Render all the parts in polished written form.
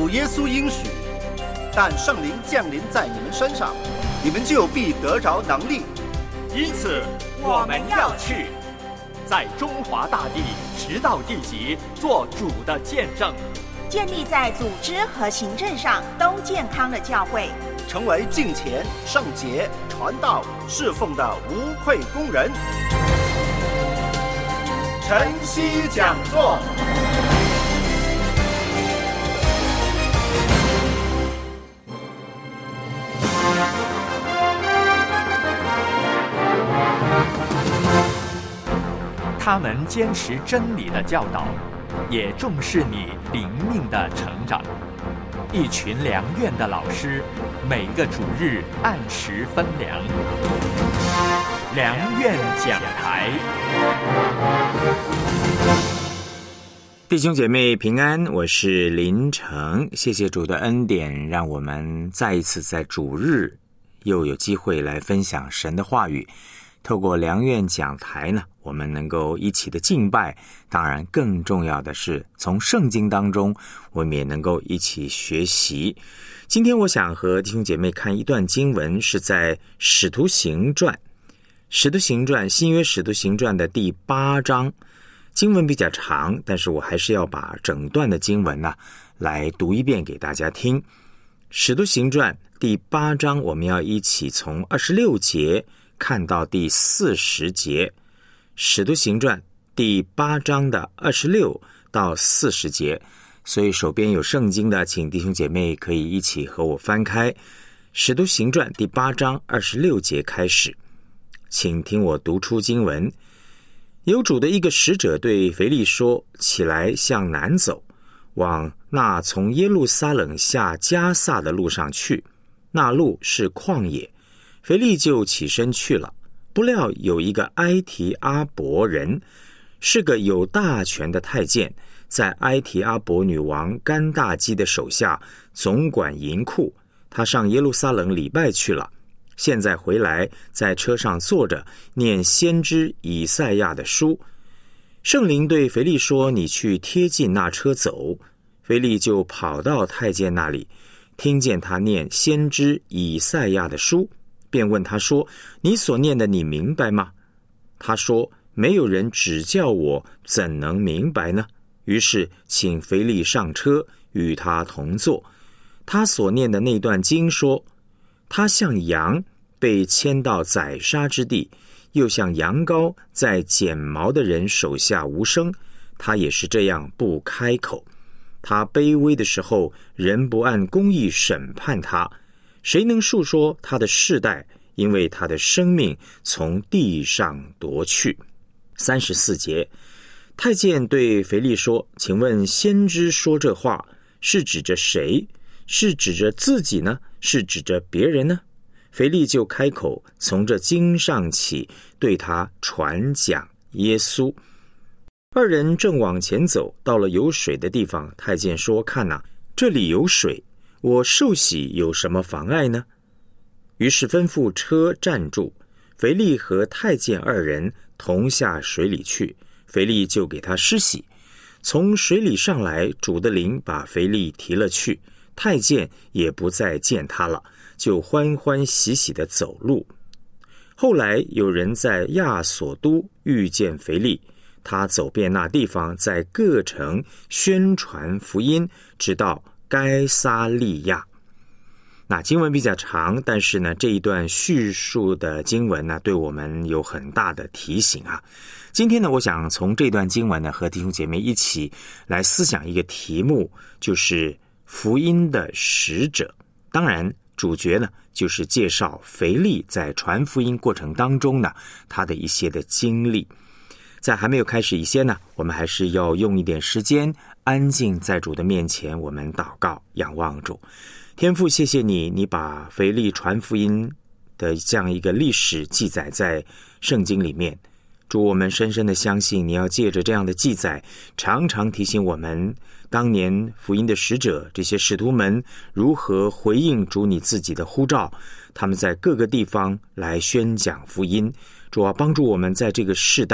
主耶稣应许，但圣灵降临在你们身上，你们就必得着能力。 因此我们要去，在中华大地直到地极做主的见证， 建立在组织和行政上都健康的教会， 成为敬虔、圣洁、传道、侍奉的无愧工人。晨曦讲座。 他们坚持真理的教导，也重视你灵命的成长。一群良院的老师，每个主日按时分粮。良院讲台。 弟兄姐妹平安，我是林成，谢谢主的恩典，让我们再一次在主日又有机会来分享神的话语。透过良院讲台呢，我们能够一起的敬拜，当然更重要的是从圣经当中我们也能够一起学习。今天我想和弟兄姐妹看一段经文，是在使徒行传新约使徒行传的第8章。经文比较长，但是我还是要把整段的经文来读一遍给大家听。使徒行传第8章，我们要一起从26节看到第40节。使徒行传第8章的26到40节，所以手边有圣经的，请弟兄姐妹可以一起和我翻开使徒行传第8章26节开始。请听我读出经文。有主的一个使者对腓利说，起来向南走，往那从耶路撒冷下迦萨的路上去，那路是旷野。腓利就起身去了，不料有一个埃提阿伯人，是个有大权的太监，在埃提阿伯女王甘大基的手下总管银库。他上耶路撒冷礼拜去了，现在回来，在车上坐着念先知以赛亚的书。圣灵对腓利说，你去贴近那车走。腓利就跑到太监那里，听见他念先知以赛亚的书，便问他说，你所念的你明白吗？他说，没有人指教我，怎能明白呢？于是请腓利上车，与他同坐。他所念的那段经说，他像羊被牵到宰杀之地，又像羊羔在剪毛的人手下无声，他也是这样不开口。他卑微的时候，人不按公义审判他，谁能述说他的世代？因为他的生命从地上夺去。34节，太监对腓利说，请问先知说这话是指着谁？是指着自己呢？是指着别人呢？腓利就开口，从这经上起，对他传讲耶稣。二人正往前走，到了有水的地方，太监说，看哪，这里有水，我受洗有什么妨碍呢？于是吩咐车站住，腓利和太监二人同下水里去，腓利就给他施洗。从水里上来，主的灵把腓利提了去，太监也不再见他了，就欢欢喜喜地走路。后来有人在亚索都遇见腓利，他走遍那地方，在各城宣传福音，直到该撒利亚。那经文比较长，但是呢，这一段叙述的经文呢，对我们有很大的提醒啊。今天呢，我想从这段经文呢，和弟兄姐妹一起来思想一个题目，就是福音的使者。当然，主角呢，就是介绍腓利在传福音过程当中呢，他的一些的经历。在还没有开始以前呢，我们还是要用一点时间，安静在主的面前，我们祷告，仰望主。天父，谢谢你，你把腓利传福音的这样一个历史记载在圣经里面。主，我们深深的相信，你要借着这样的记载，常常提醒我们当年福音的使者，这些使徒们如何回应主你自己的呼召，他们在各个地方来宣讲福音。主啊，帮助我们在这个世代，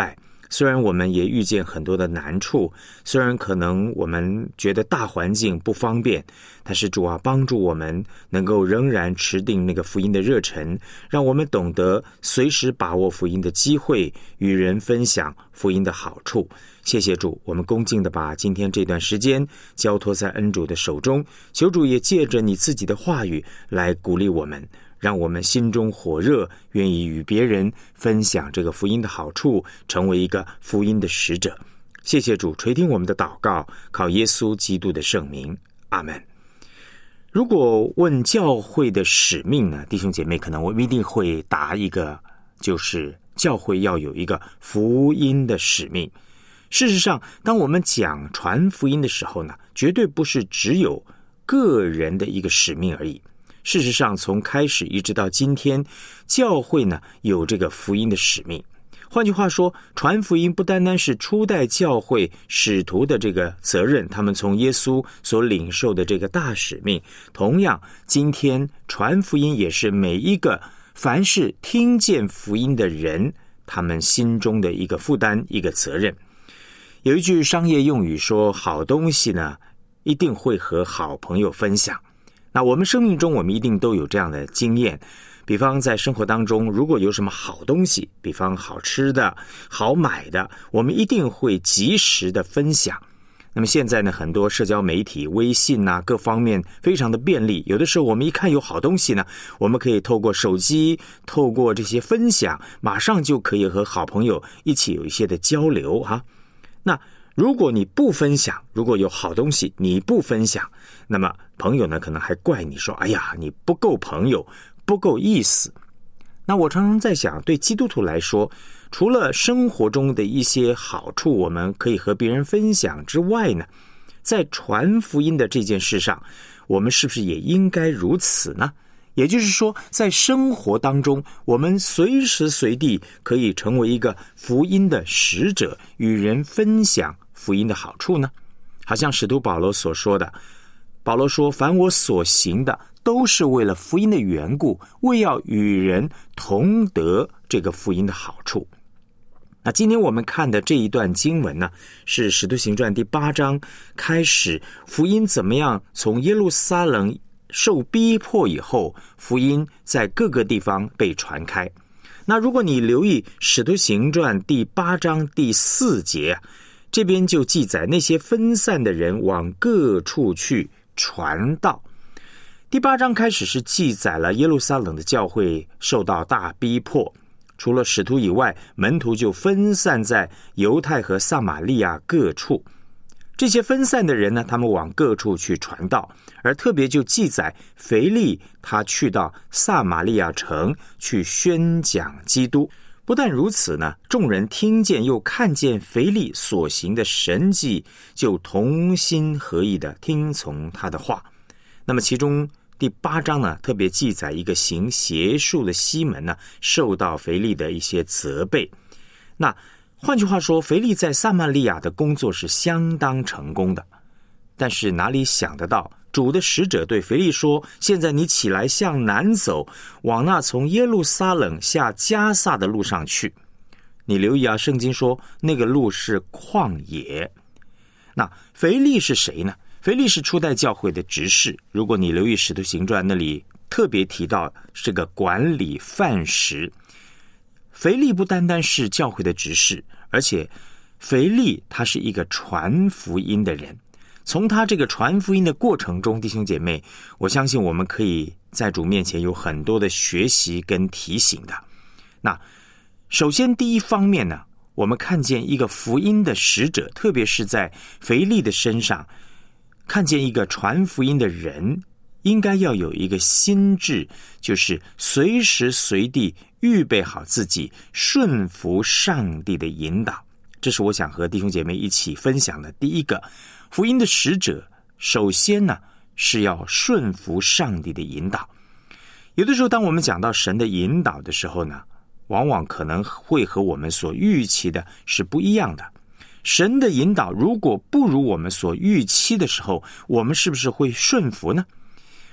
虽然我们也遇见很多的难处，虽然可能我们觉得大环境不方便，但是主啊，帮助我们能够仍然持定那个福音的热忱，让我们懂得随时把握福音的机会，与人分享福音的好处。谢谢主，我们恭敬地把今天这段时间交托在恩主的手中，求主也借着你自己的话语来鼓励我们，让我们心中火热，愿意与别人分享这个福音的好处，成为一个福音的使者。谢谢主，垂听我们的祷告，靠耶稣基督的圣名，阿们。如果问教会的使命呢，弟兄姐妹，可能我们一定会答一个，就是教会要有一个福音的使命。事实上，当我们讲传福音的时候呢，绝对不是只有个人的一个使命而已。事实上，从开始一直到今天，教会呢有这个福音的使命。换句话说，传福音不单单是初代教会使徒的这个责任，他们从耶稣所领受的这个大使命，同样今天传福音也是每一个凡是听见福音的人，他们心中的一个负担，一个责任。有一句商业用语说，好东西呢一定会和好朋友分享。那我们生命中，我们一定都有这样的经验，比方在生活当中，如果有什么好东西，比方好吃的、好买的，我们一定会及时的分享。那么现在呢，很多社交媒体、微信啊，各方面非常的便利，有的时候我们一看有好东西呢，我们可以透过手机，透过这些分享，马上就可以和好朋友一起有一些的交流哈。那如果你不分享，如果有好东西你不分享，那么朋友呢可能还怪你说，哎呀，你不够朋友，不够意思。那我常常在想，对基督徒来说，除了生活中的一些好处我们可以和别人分享之外呢，在传福音的这件事上，我们是不是也应该如此呢？也就是说，在生活当中，我们随时随地可以成为一个福音的使者，与人分享福音的好处呢？好像使徒保罗所说的，保罗说，凡我所行的都是为了福音的缘故，为要与人同得这个福音的好处。那今天我们看的这一段经文呢，是使徒行传第8章开始，福音怎么样从耶路撒冷受逼迫以后，福音在各个地方被传开。那如果你留意使徒行传第8章第4节，这边就记载那些分散的人往各处去传道。第8章开始是记载了耶路撒冷的教会受到大逼迫，除了使徒以外，门徒就分散在犹太和撒玛利亚各处。这些分散的人呢，他们往各处去传道，而特别就记载腓利他去到撒玛利亚城去宣讲基督。不但如此呢，众人听见又看见腓利所行的神迹，就同心合意的听从他的话。那么其中第8章呢，特别记载一个行邪术的西门呢，受到腓利的一些责备。那换句话说，腓利在撒玛利亚的工作是相当成功的。但是哪里想得到，主的使者对腓利说，现在你起来向南走，往那从耶路撒冷下迦萨的路上去。你留意啊，圣经说那个路是旷野。那腓利是谁呢？腓利是初代教会的执事。如果你留意使徒行传，那里特别提到是个管理饭食。腓利不单单是教会的执事，而且腓利他是一个传福音的人。从他这个传福音的过程中，弟兄姐妹，我相信我们可以在主面前有很多的学习跟提醒的。那首先第一方面呢，我们看见一个福音的使者，特别是在腓利的身上，看见一个传福音的人应该要有一个心智，就是随时随地预备好自己，顺服上帝的引导。这是我想和弟兄姐妹一起分享的第一个。福音的使者首先呢，是要顺服上帝的引导。有的时候当我们讲到神的引导的时候呢，往往可能会和我们所预期的是不一样的。神的引导如果不如我们所预期的时候，我们是不是会顺服呢？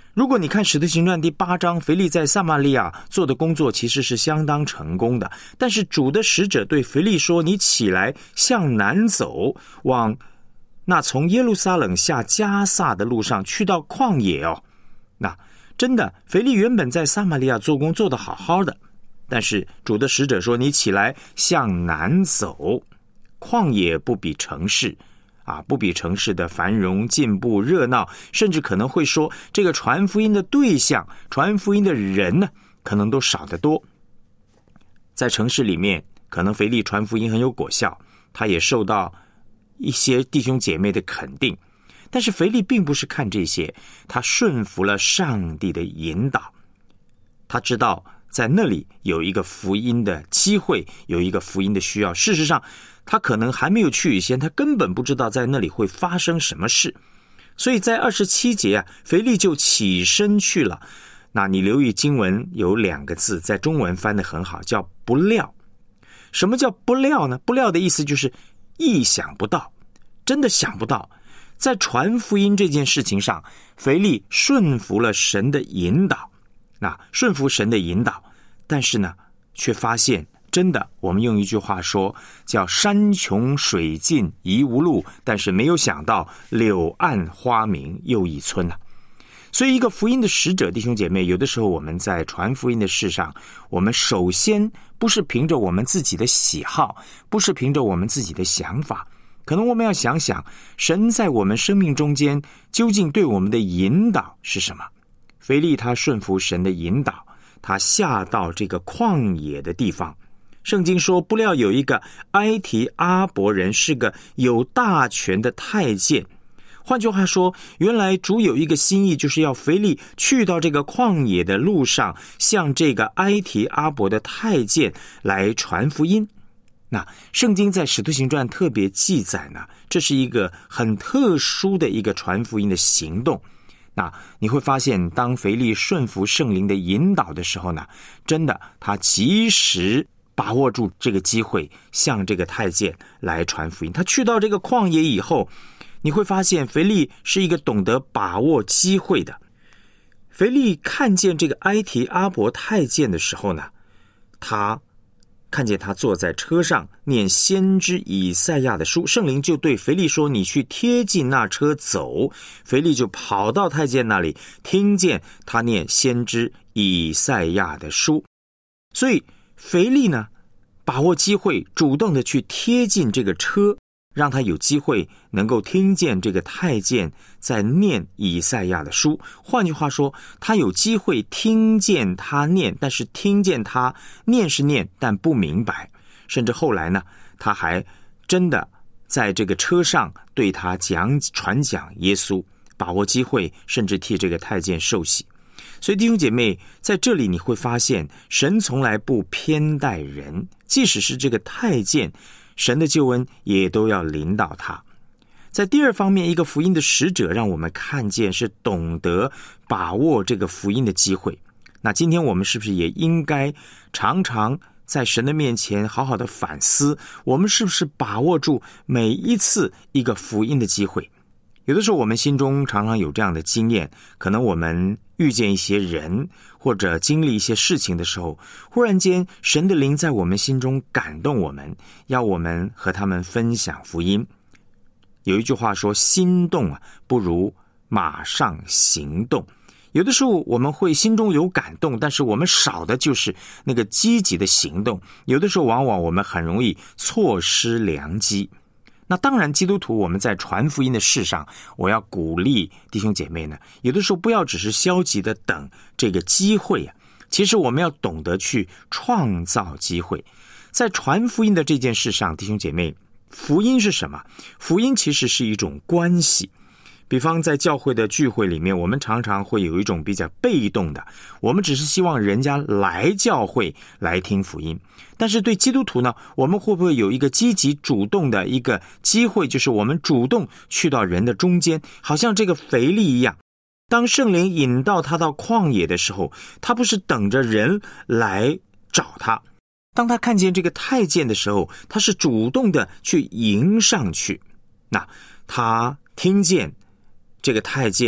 如果你看使徒行传第8章，腓利在撒玛利亚做的工作其实是相当成功的，但是主的使者对腓利说，你起来向南走，往那从耶路撒冷下加撒的路上去到旷野哦。那真的，腓利原本在撒玛利亚做工做得好好的，但是主的使者说，你起来向南走，旷野不比城市不比城市的繁荣进步热闹，甚至可能会说这个传福音的对象，传福音的人呢，可能都少得多。在城市里面，可能腓利传福音很有果效，他也受到一些弟兄姐妹的肯定，但是腓利并不是看这些，他顺服了上帝的引导。他知道在那里有一个福音的机会，有一个福音的需要。事实上他可能还没有去以前，他根本不知道在那里会发生什么事。所以在27节腓利就起身去了。那你留意经文有2个字，在中文翻得很好，叫不料。什么叫不料呢？不料的意思就是意想不到，真的想不到。在传福音这件事情上，腓利顺服了神的引导。顺服神的引导，但是呢，却发现真的，我们用一句话说，叫山穷水尽疑无路，但是没有想到柳暗花明又一村所以一个福音的使者，弟兄姐妹，有的时候我们在传福音的事上，我们首先不是凭着我们自己的喜好，不是凭着我们自己的想法，可能我们要想想神在我们生命中间究竟对我们的引导是什么。腓利他顺服神的引导，他下到这个旷野的地方。圣经说，不料有一个埃提阿伯人，是个有大权的太监。换句话说，原来主有一个心意，就是要腓利去到这个旷野的路上，向这个埃提阿伯的太监来传福音。那圣经在使徒行传特别记载呢，这是一个很特殊的一个传福音的行动。那你会发现，当腓利顺服圣灵的引导的时候呢，真的他及时把握住这个机会，向这个太监来传福音。他去到这个旷野以后，你会发现腓利是一个懂得把握机会的。腓利看见这个埃提阿伯太监的时候呢，他看见他坐在车上念先知以赛亚的书，圣灵就对腓利说，你去贴近那车走。腓利就跑到太监那里，听见他念先知以赛亚的书。所以腓利呢，把握机会，主动的去贴近这个车，让他有机会能够听见这个太监在念以赛亚的书。换句话说，他有机会听见他念，但是听见他念是念，但不明白。甚至后来呢，他还真的在这个车上对他传讲耶稣，把握机会，甚至替这个太监受洗。所以弟兄姐妹，在这里你会发现，神从来不偏待人，即使是这个太监，神的救恩也都要临到他。在第二方面，一个福音的使者让我们看见是懂得把握这个福音的机会。那今天我们是不是也应该常常在神的面前好好的反思，我们是不是把握住每一次一个福音的机会？有的时候我们心中常常有这样的经验，可能我们遇见一些人或者经历一些事情的时候，忽然间神的灵在我们心中感动我们，要我们和他们分享福音。有一句话说，心动不如马上行动。有的时候我们会心中有感动，但是我们少的就是那个积极的行动。有的时候往往我们很容易错失良机。那当然，基督徒我们在传福音的事上，我要鼓励弟兄姐妹呢，有的时候不要只是消极的等这个机会其实我们要懂得去创造机会。在传福音的这件事上，弟兄姐妹，福音是什么？福音其实是一种关系。比方在教会的聚会里面，我们常常会有一种比较被动的，我们只是希望人家来教会来听福音。但是对基督徒呢，我们会不会有一个积极主动的一个机会，就是我们主动去到人的中间，好像这个腓利一样，当圣灵引到他到旷野的时候，他不是等着人来找他，当他看见这个太监的时候，他是主动的去迎上去。那他听见这个太监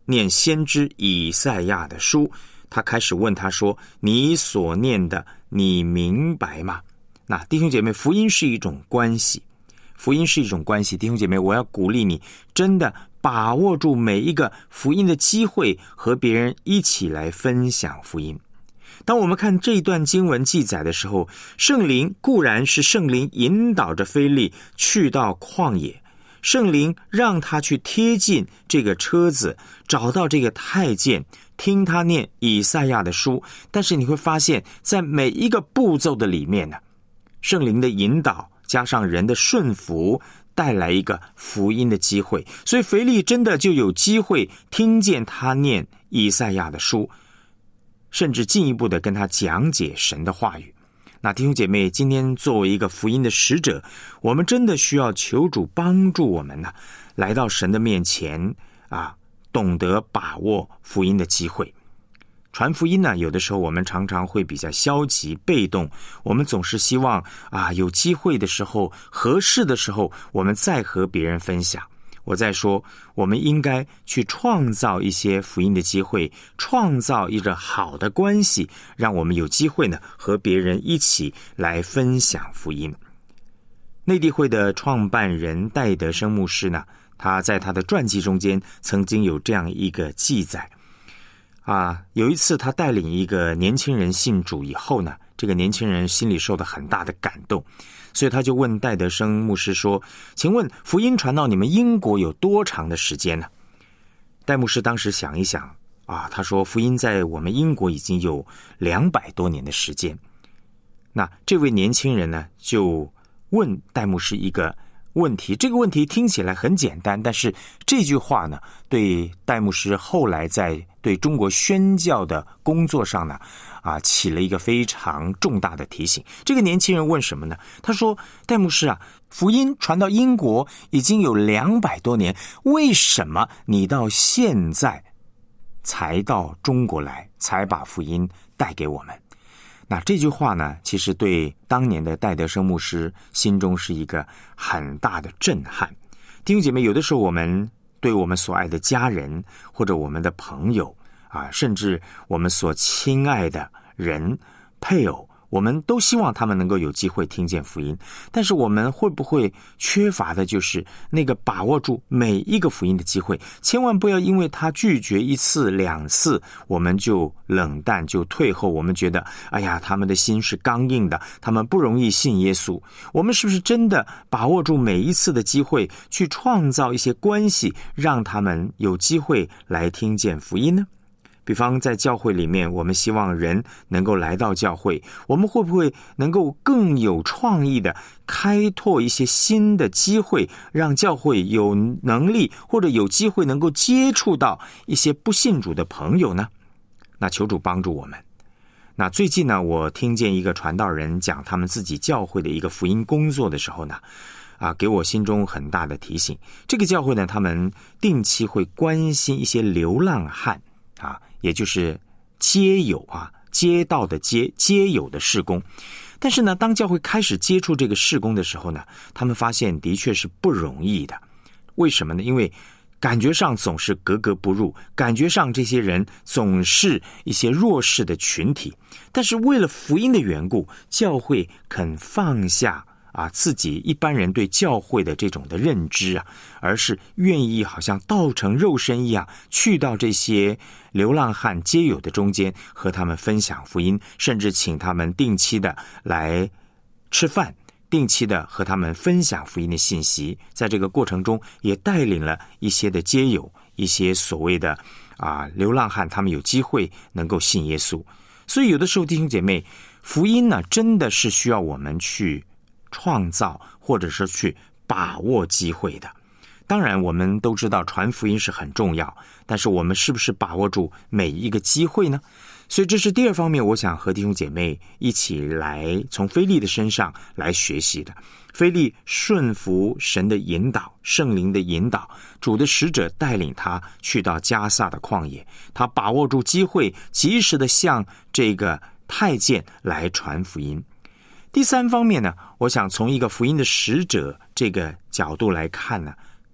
念先知以赛亚的书，他开始问他说，你所念的你明白吗？那弟兄姐妹，福音是一种关系，福音是一种关系。弟兄姐妹，我要鼓励你真的把握住每一个福音的机会，和别人一起来分享福音。当我们看这一段经文记载的时候，圣灵固然是圣灵引导着腓利去到旷野，圣灵让他去贴近这个车子，找到这个太监，听他念以赛亚的书。但是你会发现，在每一个步骤的里面呢，圣灵的引导加上人的顺服，带来一个福音的机会。所以腓利真的就有机会听见他念以赛亚的书，甚至进一步的跟他讲解神的话语。那弟兄姐妹，今天作为一个福音的使者，我们真的需要求主帮助我们呢，来到神的面前懂得把握福音的机会。传福音呢，有的时候我们常常会比较消极被动，我们总是希望有机会的时候，合适的时候，我们再和别人分享。我在说，我们应该去创造一些福音的机会，创造一个好的关系，让我们有机会呢和别人一起来分享福音。内地会的创办人戴德生牧师呢，他在他的传记中间曾经有这样一个记载有一次他带领一个年轻人信主以后呢，这个年轻人心里受到很大的感动，所以他就问戴德生牧师说，请问福音传到你们英国有多长的时间呢？戴牧师当时想一想他说福音在我们英国已经有200多年的时间。那这位年轻人呢，就问戴牧师一个问题，这个问题听起来很简单，但是这句话呢，对戴牧师后来在对中国宣教的工作上呢起了一个非常重大的提醒。这个年轻人问什么呢？他说，戴牧师福音传到英国已经有200多年，为什么你到现在才到中国来，才把福音带给我们？那这句话呢，其实对当年的戴德生牧师心中是一个很大的震撼。弟兄姐妹，有的时候我们对我们所爱的家人，或者我们的朋友甚至我们所亲爱的人、配偶，我们都希望他们能够有机会听见福音，但是我们会不会缺乏的就是那个把握住每一个福音的机会？千万不要因为他拒绝1次2次，我们就冷淡，就退后，我们觉得他们的心是刚硬的，他们不容易信耶稣。我们是不是真的把握住每一次的机会，去创造一些关系，让他们有机会来听见福音呢？比方在教会里面，我们希望人能够来到教会，我们会不会能够更有创意的开拓一些新的机会，让教会有能力或者有机会能够接触到一些不信主的朋友呢？那求主帮助我们。那最近呢，我听见一个传道人讲他们自己教会的一个福音工作的时候呢，给我心中很大的提醒。这个教会呢，他们定期会关心一些流浪汉也就是街友街道的街友的事工。但是呢，当教会开始接触这个事工的时候呢，他们发现的确是不容易的。为什么呢？因为感觉上总是格格不入，感觉上这些人总是一些弱势的群体。但是为了福音的缘故，教会肯放下自己一般人对教会的这种的认知而是愿意好像道成肉身一样，去到这些流浪汉街友的中间，和他们分享福音，甚至请他们定期的来吃饭，定期的和他们分享福音的信息。在这个过程中，也带领了一些的街友，一些所谓的流浪汉，他们有机会能够信耶稣。所以有的时候弟兄姐妹，福音呢，真的是需要我们去创造，或者是去把握机会的。当然我们都知道传福音是很重要，但是我们是不是把握住每一个机会呢？所以这是第二方面，我想和弟兄姐妹一起来从腓利的身上来学习的。腓利顺服神的引导，圣灵的引导，主的使者带领他去到加萨的旷野，他把握住机会，及时的向这个太监来传福音。第三方面呢，我想从一个福音的使者这个角度来看呢，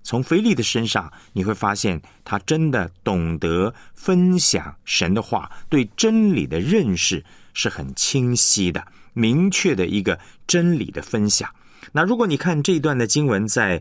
从腓利的身上你会发现他真的懂得分享神的话，对真理的认识是很清晰的，明确的一个真理的分享。那如果你看这一段的经文在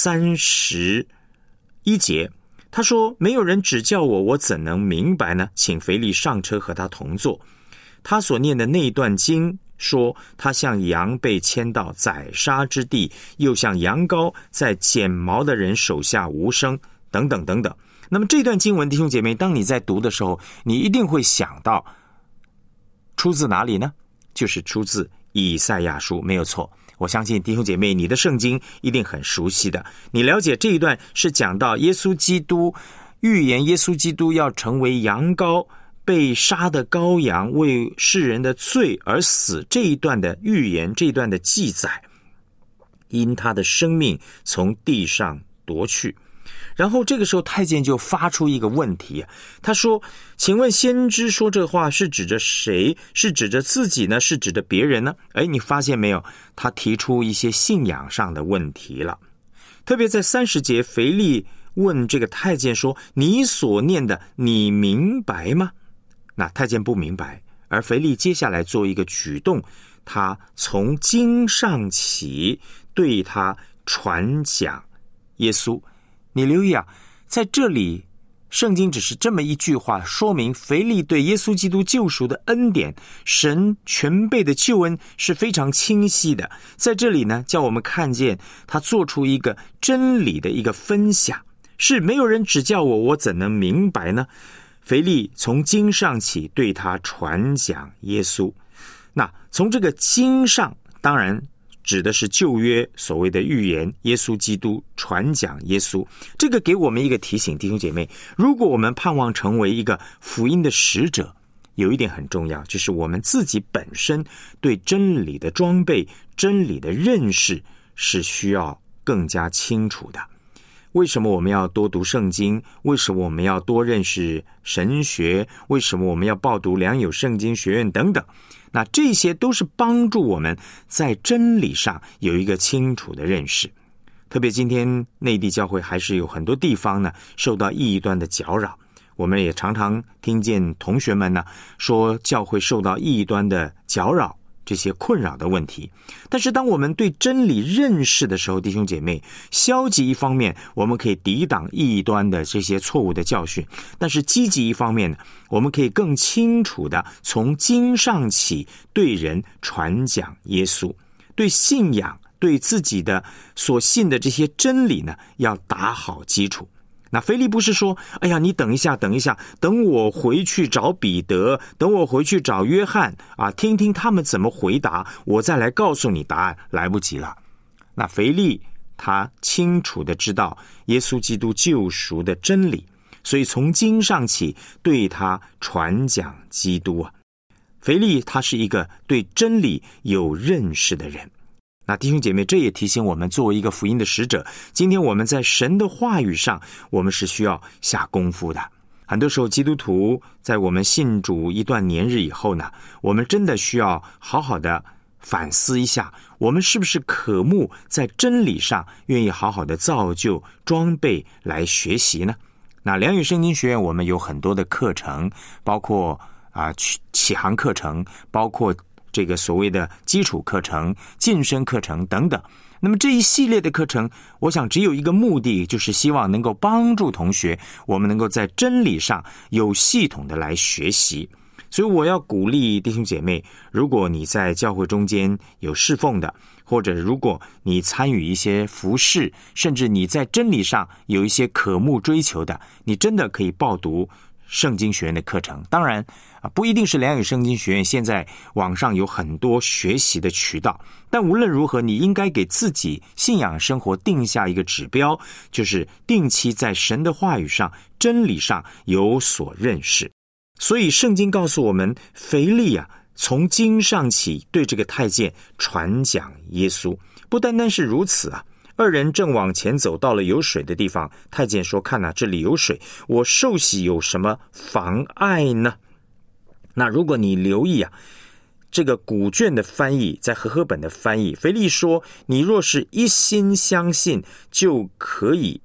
31节，他说没有人指教我，我怎能明白呢？请腓利上车和他同坐。他所念的那一段经说，他像羊被牵到宰杀之地，又像羊羔在剪毛的人手下无声，等等等等。那么这段经文，弟兄姐妹，当你在读的时候，你一定会想到出自哪里呢？就是出自以赛亚书，没有错。我相信弟兄姐妹，你的圣经一定很熟悉的。你了解这一段是讲到耶稣基督，预言耶稣基督要成为羊羔，被杀的羔羊，为世人的罪而死，这一段的预言，这一段的记载，因他的生命从地上夺去。然后这个时候太监就发出一个问题，他说，请问先知说这话是指着谁？是指着自己呢？是指着别人呢？你发现没有，他提出一些信仰上的问题了。特别在30节，腓利问这个太监说，你所念的你明白吗？那太监不明白，而腓利接下来做一个举动，他从经上起对他传讲耶稣。你留意在这里圣经只是这么一句话，说明腓利对耶稣基督救赎的恩典，神全备的救恩是非常清晰的。在这里呢，叫我们看见他做出一个真理的一个分享，是没有人指教我，我怎能明白呢？腓利从经上起对他传讲耶稣。那从这个经上，当然指的是旧约所谓的预言，耶稣基督，传讲耶稣。这个给我们一个提醒，弟兄姐妹，如果我们盼望成为一个福音的使者，有一点很重要，就是我们自己本身对真理的装备，真理的认识是需要更加清楚的。为什么我们要多读圣经？为什么我们要多认识神学？为什么我们要报读良友圣经学院等等？那这些都是帮助我们在真理上有一个清楚的认识。特别今天内地教会还是有很多地方呢受到异端的搅扰，我们也常常听见同学们呢说教会受到异端的搅扰，这些困扰的问题。但是当我们对真理认识的时候，弟兄姐妹，消极一方面我们可以抵挡异端的这些错误的教训，但是积极一方面呢，我们可以更清楚的从经上起对人传讲耶稣，对信仰，对自己的所信的这些真理呢，要打好基础。那腓利不是说，哎呀，你等一下，等我回去找彼得，等我回去找约翰听听他们怎么回答，我再来告诉你答案，来不及了。那腓利他清楚的知道耶稣基督救赎的真理，所以从经上起对他传讲基督腓利他是一个对真理有认识的人。那弟兄姐妹，这也提醒我们，作为一个福音的使者，今天我们在神的话语上，我们是需要下功夫的。很多时候基督徒在我们信主一段年日以后呢，我们真的需要好好的反思一下，我们是不是渴慕在真理上愿意好好的造就装备来学习呢？那良友圣经学院我们有很多的课程，包括启航课程，包括这个所谓的基础课程、晋升课程等等。那么这一系列的课程，我想只有一个目的，就是希望能够帮助同学，我们能够在真理上有系统的来学习。所以我要鼓励弟兄姐妹，如果你在教会中间有侍奉的，或者如果你参与一些服事，甚至你在真理上有一些渴慕追求的，你真的可以报读圣经学院的课程。当然不一定是良友圣经学院，现在网上有很多学习的渠道，但无论如何，你应该给自己信仰生活定下一个指标，就是定期在神的话语上、真理上有所认识。所以圣经告诉我们，腓利从经上起对这个太监传讲耶稣。不单单是如此二人正往前走，到了有水的地方，太监说，看这里有水，我受洗有什么妨碍呢？那如果你留意这个古卷的翻译，在和合本的翻译，腓利说，你若是一心相信，就可以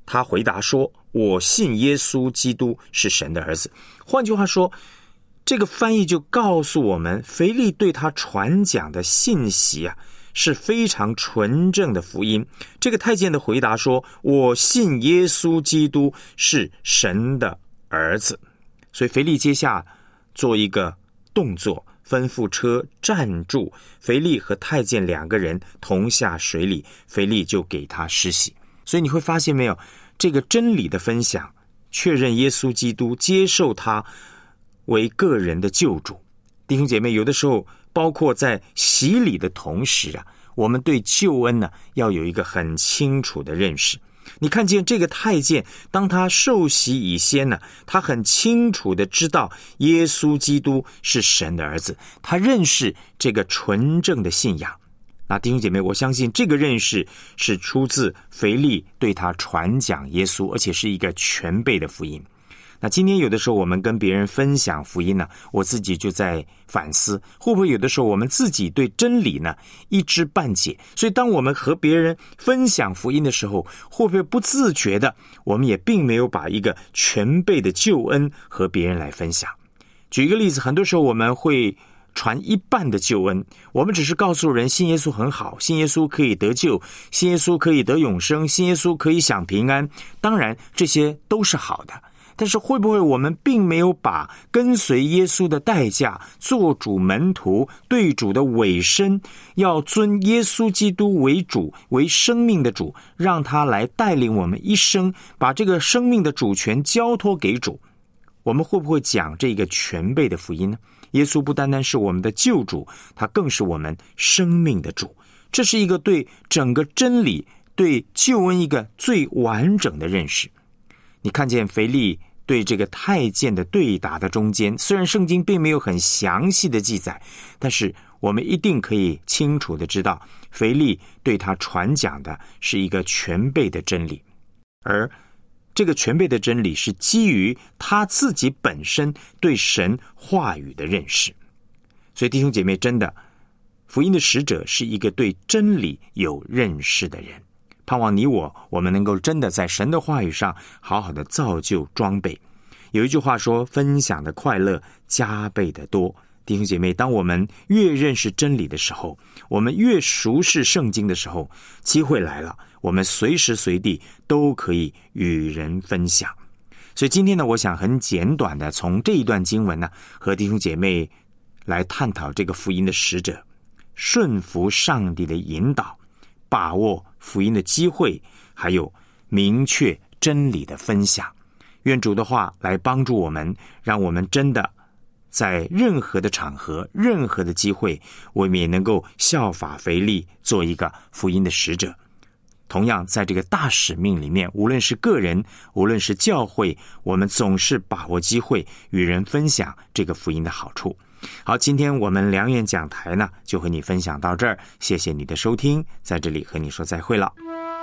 他回答说，我信耶稣基督是神的儿子。换句话说，这个翻译就告诉我们，腓利对他传讲的信息是非常纯正的福音。这个太监的回答说，我信耶稣基督是神的儿子。所以腓利接下做一个动作，吩咐车站住，腓利和太监2个人同下水里，腓利就给他施洗。所以你会发现没有，这个真理的分享，确认耶稣基督，接受他为个人的救主。弟兄姐妹，有的时候包括在洗礼的同时我们对救恩要有一个很清楚的认识。你看见这个太监，当他受洗以先他很清楚的知道耶稣基督是神的儿子，他认识这个纯正的信仰。那弟兄姐妹，我相信这个认识是出自腓利对他传讲耶稣，而且是一个全备的福音。那今天有的时候我们跟别人分享福音我自己就在反思，会不会有的时候我们自己对真理一知半解，所以当我们和别人分享福音的时候，会不会不自觉的我们也并没有把一个全备的救恩和别人来分享。举一个例子，很多时候我们会传一半的救恩，我们只是告诉人信耶稣很好，信耶稣可以得救，信耶稣可以得永生，信耶稣可以享平安，当然这些都是好的，但是会不会我们并没有把跟随耶稣的代价，做主门徒，对主的委身，要尊耶稣基督为主，为生命的主，让他来带领我们一生，把这个生命的主权交托给主。我们会不会讲这个全备的福音呢？耶稣不单单是我们的救主，他更是我们生命的主。这是一个对整个真理，对救恩一个最完整的认识。你看见腓利对这个太监的对答的中间，虽然圣经并没有很详细的记载，但是我们一定可以清楚的知道，腓利对他传讲的是一个全备的真理，而这个全备的真理是基于他自己本身对神话语的认识。所以弟兄姐妹，真的，福音的使者是一个对真理有认识的人。盼望你我们能够真的在神的话语上好好的造就装备。有一句话说，分享的快乐加倍的多。弟兄姐妹，当我们越认识真理的时候，我们越熟识圣经的时候，机会来了，我们随时随地都可以与人分享。所以今天呢，我想很简短的从这一段经文和弟兄姐妹来探讨这个福音的使者，顺服上帝的引导，把握福音的机会，还有明确真理的分享。愿主的话来帮助我们，让我们真的在任何的场合，任何的机会，我们也能够效法腓利，做一个福音的使者。同样在这个大使命里面，无论是个人，无论是教会，我们总是把握机会与人分享这个福音的好处。好，今天我们良缘讲台呢，就和你分享到这儿，谢谢你的收听，在这里和你说再会了。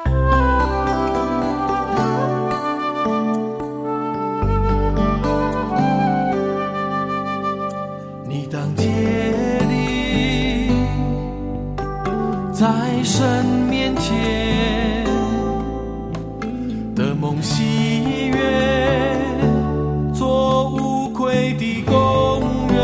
你当竭力在神面前的梦喜悦，做无愧的工人，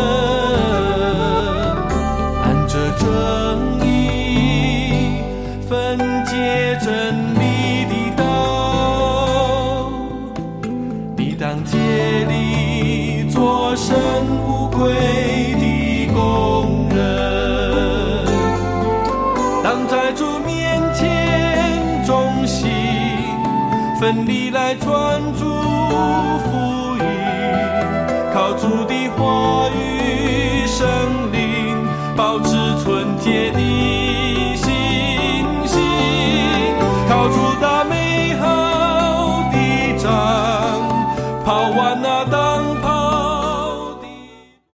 按着正义分解真理的道。你当竭力做神无愧的工人，当在主面前忠心奋力来传主福音，靠主的话语生灵保持纯洁的